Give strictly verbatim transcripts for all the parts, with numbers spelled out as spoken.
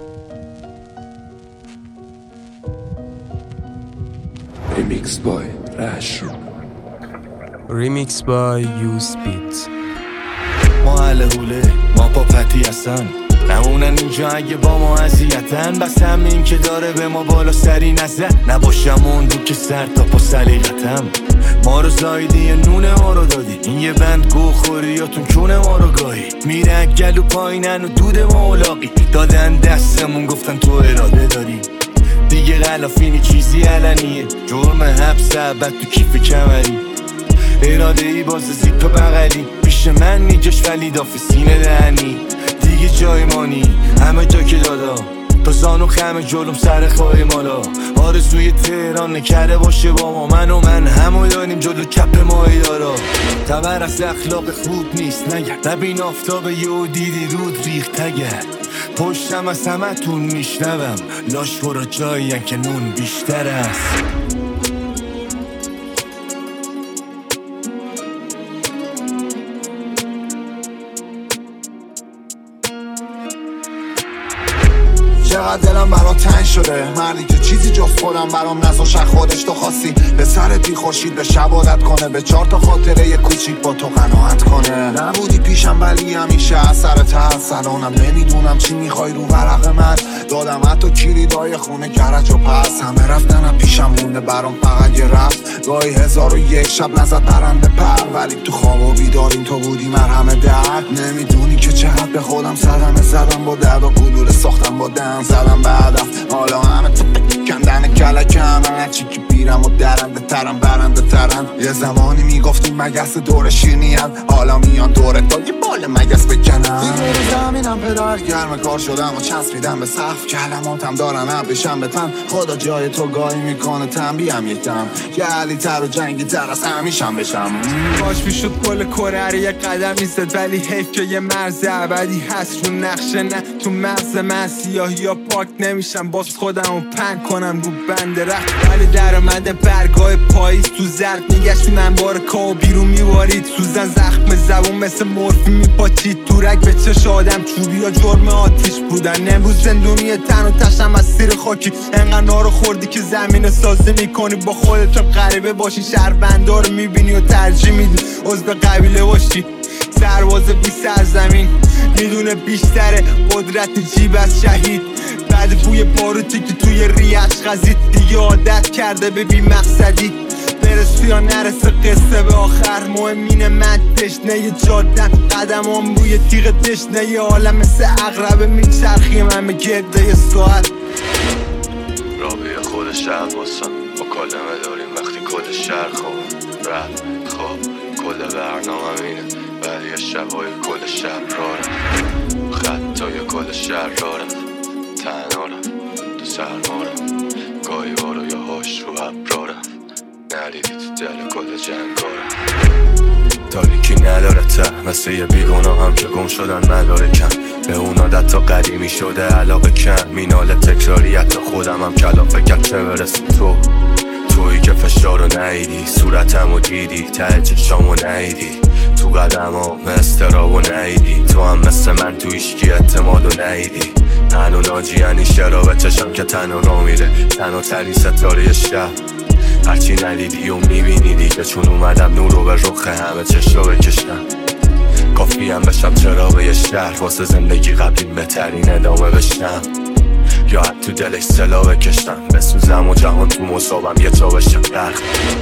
Remix by Rash. Remix by U-Speed. ما اهل حوله، ما با پتی هستن، نمونن اینجا اگه با ما اذیتن. بس همین که داره به ما بالا سری نزد، نباشم اون دو که سر تا پا سلیقتم. ما رو زایدی نون ما رو دادی، این یه بند گو خوری یا تون کونه ما رو گاهی. میره گلو پایینن و دود ما اولاقی، دادن دستمون گفتن تو اراده داری. دیگه غلافینی چیزی علنیه، جرم حبس ابد تو کیف کمری. اراده ای باز زیپ و بغلی، پیش من نیجاش ولی داف سینه دهنی. دیگه جای مانی همه جا که دادا، تا زانو خمه جلوم سر خواهی مالا. آرزوی تهران نکره باشه با ما، من و من همو داریم جلو کپ ماهی دارا. تبر از اخلاق خوب نیست نگرد، نبین آفتاب یه دیدی رود ریخت تگرد. پشتم از همه تون میشنوم، لاش برا جایین که نون بیشتر است. چقدر دلم برا تنگ شده، مردی که چیزی جفت خودم برام نذاش خودش تو خواستی. به سر بی خورشید به شب عادت کنه، به چهار تا خاطره یه کوچیک با تو قناعت کنه. نبودی پیشم ولی همیشه از سر ته سلانم، نمیدونم چی میخوای رو ورق من. دادم حتی کلیدای خونه گرج و پس، همه رفتنم پیشم مونده برام فقط یه رفت. گاهی هزار و یک شب نزد پرنده پر، ولی تو خواب و بیداریم تو بودی مرهم درد. نمیدونی که چقدر به خودم صدمه زدم، با درد و گلوله ساختم با دن زدم بعدم. حالا همه تو کندن کلکم، من چی که بیرم و درنده ترم برنده ترم. یه زمانی میگفتیم مگس دور شیرنیم، حالا میان دوره تا یه بال مگس بکنم. دیگه رو زمینم پدر گرم کار شدم و چسبیدم به سقف، کلماتم دارن عب بشم به تن. خدا جای تو گاهی میکنه تنبیم یکم، یه علی تر و جنگی تر از همیشم بشم. کاش میشد پل کره یه قدم میزد، ولی حیف که یه مرز ابدی هست رو نقشه، نه تو مغز من. سیاهی یا پاک نمیشم، باز خودم رو پنگ کنم رو بند رخت. ولی در اومده برگاه پاییز تو زرد میگشت، من بار کاو بیرون میوارید. سوزن زخم زبون مثل مورفی میپاچید تو رگ، به چش آدم چوبی یا جرم آتیش بودن. امروز زندونی تن و تشم از سیر خاکی، انقدر نارو خوردی که زمین سازی میکنی با خودت. غریبه باشی شهروندا رو میبینی و ترجیح میدی عضو قبیله باشی. سرباز بی سرزمین میدونه بیشتر قدرت جیب از شهید. بعد بوی باروتی که توی ریش خزید، دیگه عادت کرده به بی مقصدی. برسو یا نرسه قصه به آخر، مهمینه من تشنه ی جادم، قدمام روی تیغ تشنه ی عالم مثل اقربه میچرخی من به گرده ی ساعت. رابطه خود شهر باسن با کلمه داریم وقتی کل شهر خواب رد خواب. کل برنامه اینه ولی شبای کل شهر رارم، خطای کل شهر رارم، تنارم تو سرمارم، گاهی بارو یا هاش رو ابرارم، نریدی تو دل کل جنگارم. تاریکی نداره ته مثل یه بیگونا هم که گم شدن مدارکم. به اون عادت تا قدیمی شده علاقه کم، مینال تکراری حتی خودم هم کلافه کرد چه برسه تو. تویی که فشار رو نهیدی، صورتم رو دیدی، ته چشام رو نهیدی، تو قدم ها استراب رو نهیدی. تو هم مثل من تو ایشکی اعتماد رو نهیدی. تن و ناجی یعنی شراب چشم که تن و را میره، تن و تری ستاره شب. هرچی ندیدی و میبینی دیگه، چون اومدم نور رو به رخ همه چشم رو بکشم. کافی هم بشم چراغ یه شهر، واسه زندگی قبلی بهترین ادامه بشم. یا حد تو دلش سلا بکشتم، بسوزم و جهان تو مصابم یه جا بشه غرق.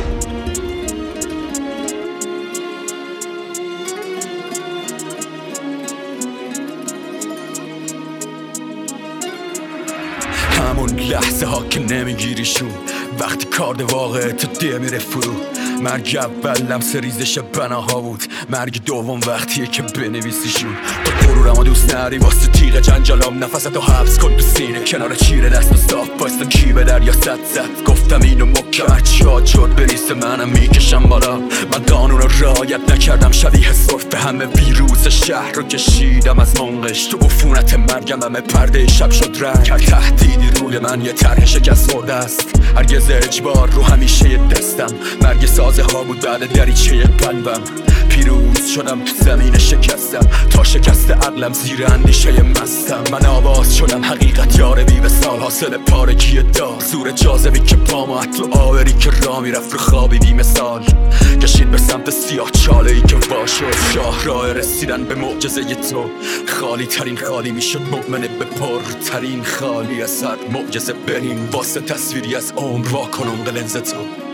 همون لحظه ها که نمیگیریشون، وقتی کارد واقعه تو دیه میره فرو. مرگ اولم سریزش بناها بود، مرگ دوم وقتیه که بنویسیشون. با غرورم و دوست نری واسه تیغ جنجالام، نفستو حبس کن تو سینه کنار چیره دست و صاف بایستن کی به دریا صد زد. گفتم اینو محکم هرچی ها جد بریسه منم میکشم بالا. من قانون رو رعایت نکردم، شبیه صرف به همه ویروس شهر رو کشیدم از منقش. تو عفونت مرگم همه پرده شب شد رنگ، هر تهدیدی روی من یه طرح شکست خورده است. هرگز معجز اجبار رو همیشه یه دستم. مرگ سازه ها بود بعد دریچه قلبم. پیروز شدم تو زمین شکستم، تا شکست عقلم زیر اندیشه مستم. من آواز شدم حقیقت یار بی وصال، حاصل پارگی دار، زور جاذبی که با ما و آوری که را میرفت رو خوابی بی مثال. کشید به سمت سیاه چاله ای که واشد، شاه راه رسیدن به معجزه تو. خالی ترین خالی میشد مؤمنه به پر ترین خالی از هر معجزه بریم واسه تصویری از عمر واکنم به لنز تو.